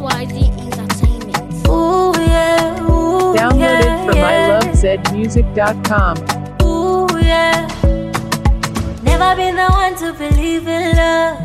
XYZ Entertainment. Ooh, yeah, ooh, Downloaded yeah, from yeah. ilovezmusic.com. Ooh, yeah. Never been the one to believe in love.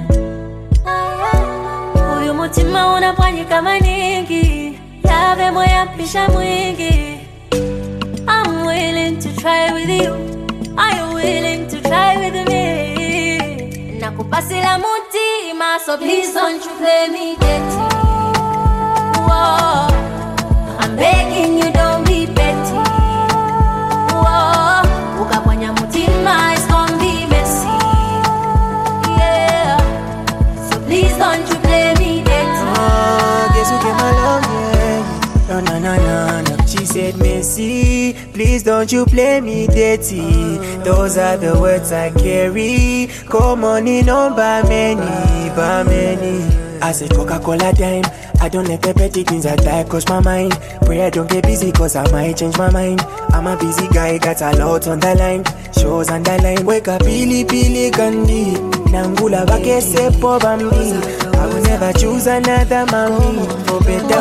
Huyu mutima unapwanyika maningi, yave moya pisha mwingi. I'm willing to try with you. Are you willing to try with me? Nakupasila mutima, so please don't you play me dirty. Whoa, I'm begging you, don't be petty. Whoa, ukapwanya mutima, it's gonna be messy. Yeah, so please don't you play me dirty. Guess who came along, yeah. No, no, no, no, no. She said, Missy, please don't you play me dirty. Those are the words I carry. Come on in on by many, by many. I said Coca-Cola time. I don't let the petty things that die cross my mind. Pray I don't get busy cause I might change my mind. I'm a busy guy, got a lot on the line. Shows on the line. Wake up, pili pili kandi. Nangula bakese po bambi. I will never choose another mommy. For better,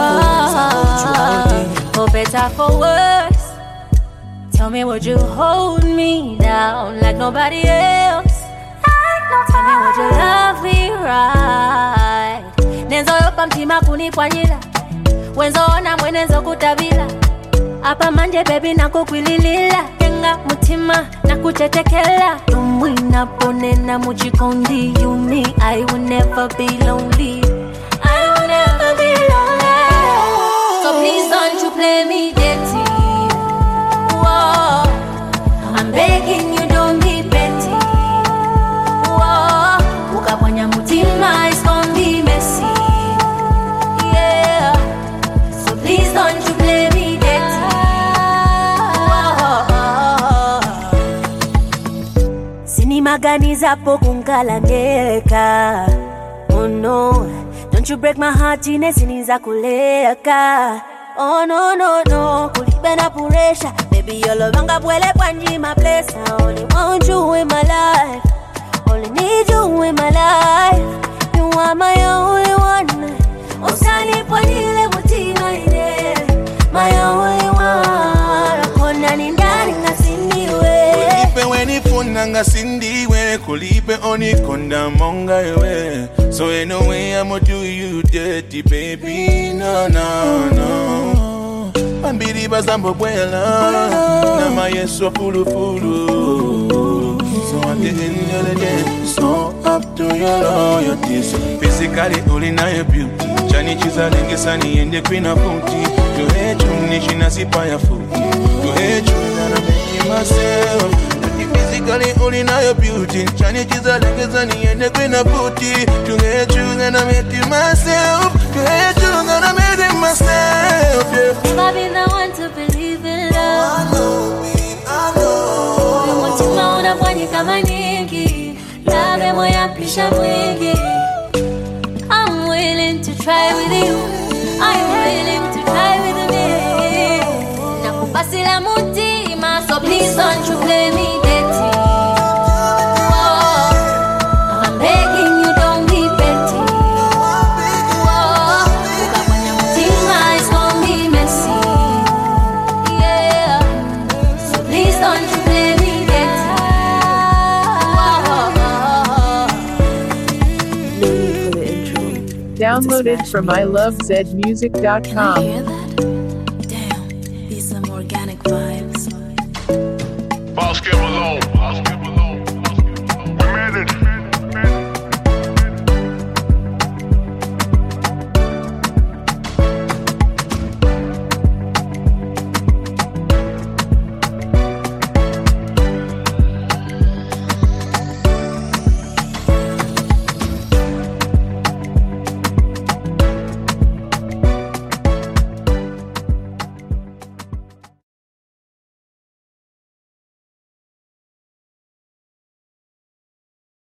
for better, for worse. Tell me, would you hold me down like nobody else? Tell me, would you love me right? Nenzo yopa mtima kunipwanyila, wenzo ona mwenenzo kutabila. Apa manje baby nakukwililila, kenga mutima nakuchetekela. Umwina ponena mujikondi, you me, I will never be lonely. I will never be lonely. So please don't you play me dirty. Whoa, I'm begging you, don't be petty. Whoa, ukapwanya mutima, it's gonna be messy. Yeah, so please don't you play me dirty. Whoa, sinimaganiza po kunkalangeka. Oh no, don't you break my heart, chine siniza kuleka. Oh no, no, no, kulibe na puresha. Baby, your love anga pwele panji my place. I only want you in my life. Only need you in my life. You are my only one. Osani pwanile mutima ine. My only one. Kona ni ndani ngasiniwe. Kulipe weni funa ngasindiwe. Kulipe oni konda monga yewe. So ain't no way I'ma do you dirty, baby. No, no, no. Ambiri bazambo bwela. Nama yeso fulu fulu. So at the end of the day, it's all up to your loyalty. So physically, only now your beauty. Chani chiza lenge sani and the queen of booty. To hate you, nishina sipa ya fuki. To hate you, and I'm making myself. Physically, only now your beauty. Chani chiza lenge sani and the queen of booty. To hate you, and I'm making myself. To hate you, and I'm making myself. Yeah. Never been the one to believe in love. I know. Mutima unapwanyika maningi, yave moya pisha mwingi. I'm willing to try with you. Are you willing to try with me? Nakupasila mutima, so please don't you play me dirty. Whoa, I'm begging you, don't be petty. Whoa, ukapwanya mutima, it's gonna be messy. Yeah, so please don't you play me dirty. No need for the intro. Downloaded from ilovezmusic.com. Hear that? Damn, these some organic vibes. Boss Kim alone.